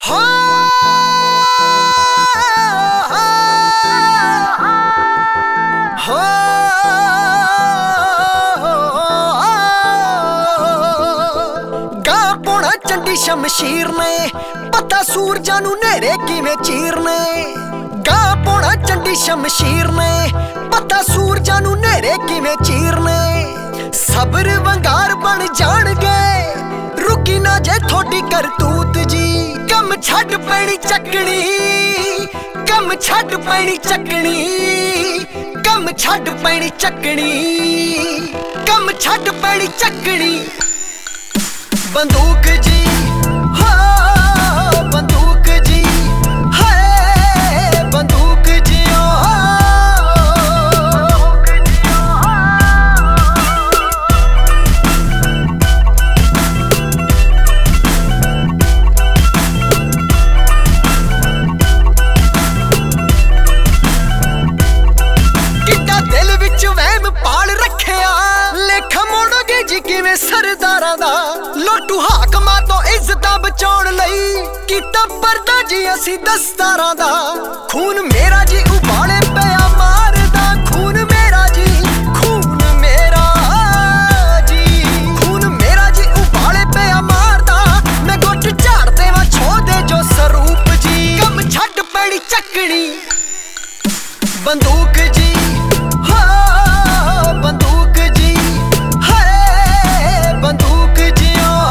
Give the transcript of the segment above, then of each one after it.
चंडी शमशीर ने पता सूरजां नूं नेरे किवें चीरने। गा पौना चंडी शमशीर ने पता सूरजां नूं नेरे किवें चीरने। सबर वंगार बन जाणगे रुकी ना जे थोड़ी करतूत जी। कम छड्ड पैणी चकनी, कम छड्ड पैणी चकनी, कम छड्ड पैणी चकनी, कम छड्ड पैणी चकनी। बंदूक जी हो बंदूक जी है बंदूक जी किड्डा दिल विच वहम पाल रखिया। लेखा मोड़ोगे जी किवें सरदारां दा। लोटू हाकमां तो इज्जतां बचाउण लई कीता परदा जी असीं दस्तारां दा। खून मेरा जी उबाले पिया मारदा, खून मेरा जी, खून मेरा जी, खून मेरा जी उबाले पिया मारदा। मैं गुट झाड़ देवां छो दे जो सरूप जी। कम छड्ड पैणी चकनी बंदूक जी हो बंदूक जी है बंदूक जी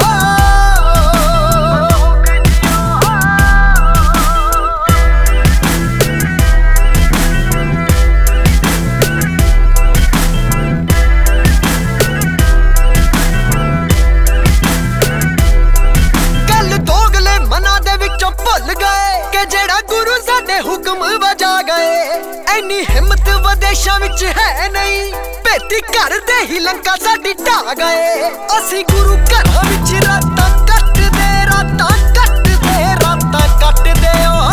गल दोगले मना दे विचों भुल गए कि जेड़ा गुरु साडे हुक्म वजा गए। ऐनी हिम्मत विदेशां विच है नहीं, भेती घर दे ही लंका साडी ढा गए। असीं गुरु घरां विच रातां कटदे, रातां कटदे, रातां कटदे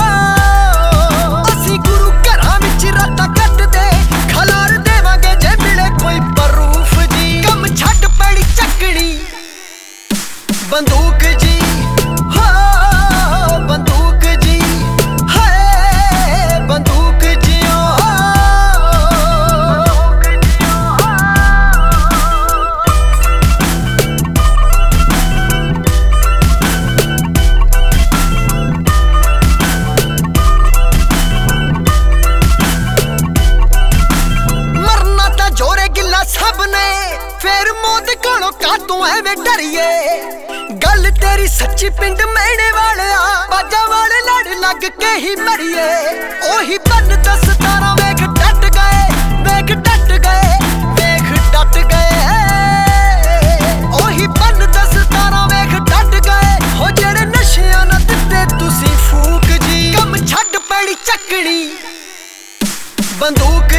असीं गुरु घरां विच रातां कटदे। खलार देवांगे जे मिले कोई प्रूफ जी। कम छड्ड पैणी चकनी बंदूक जी हो बंदूक जी है बंदूक जी मरना तां जोरे गिला सब ने, फिर मौत कोलों कातों एवें डरिए। गल तेरी सच्ची पिंड मैणे वालिया, बाजा वाले लड़ लग के ही मरिए। ओही बन 10-17 वेख डट गए, वेख डट गए, वेख डट गए। ओही बन 10-17 वेख डट गए हो जेड़े नशियां ना दित्ते तुसीं फूक जी। कम छड्ड पैणी चकनी बंदूक